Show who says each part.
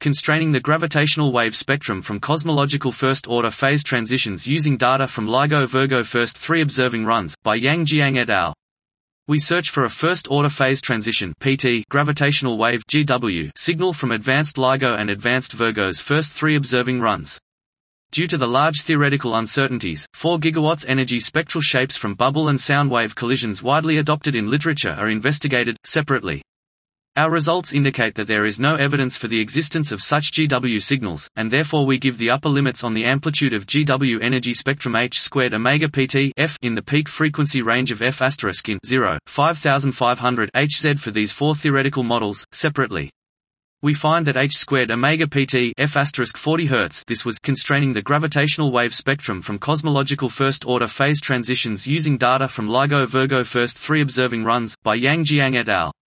Speaker 1: constraining the gravitational wave spectrum from cosmological first-order phase transitions using data from LIGO-Virgo first 3 observing runs, by Yang Jiang et al. We search for a first-order phase transition (PT) gravitational wave (GW) signal from advanced LIGO and advanced Virgo's first 3 observing runs. Due to the large theoretical uncertainties, 4 GW energy spectral shapes from bubble and sound wave collisions widely adopted in literature are investigated separately. Our results indicate that there is no evidence for the existence of such GW signals, and therefore we give the upper limits on the amplitude of GW energy spectrum h² omega pt f in the peak frequency range of f in 0.5500 Hz for these 4 theoretical models, separately. We find that h² omega pt f *40 Hz this was constraining the gravitational wave spectrum from cosmological first-order phase transitions using data from LIGO-Virgo first 3 observing runs, by Yang Jiang et al.